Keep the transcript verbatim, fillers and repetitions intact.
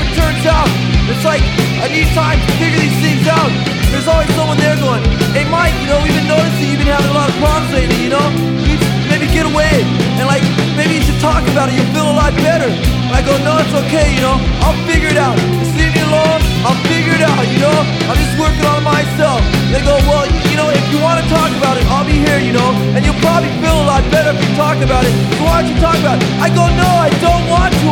it turns out, it's like I need time to figure these things out. There's always someone there going, hey Mike, you know, we've been noticing you've been having a lot of problems lately, you know? You need to maybe get away, and like, maybe you should talk about it, you'll feel a lot better. And I go, no, it's okay, you know, I'll figure it out. Just leave me alone, I'll figure it out, you know? I'm just working on myself. They go, well, you know, if you want to talk about it, I'll be here, you know? And you'll probably feel a lot better if you talk about it, so why don't you talk about it? I go, no, I don't want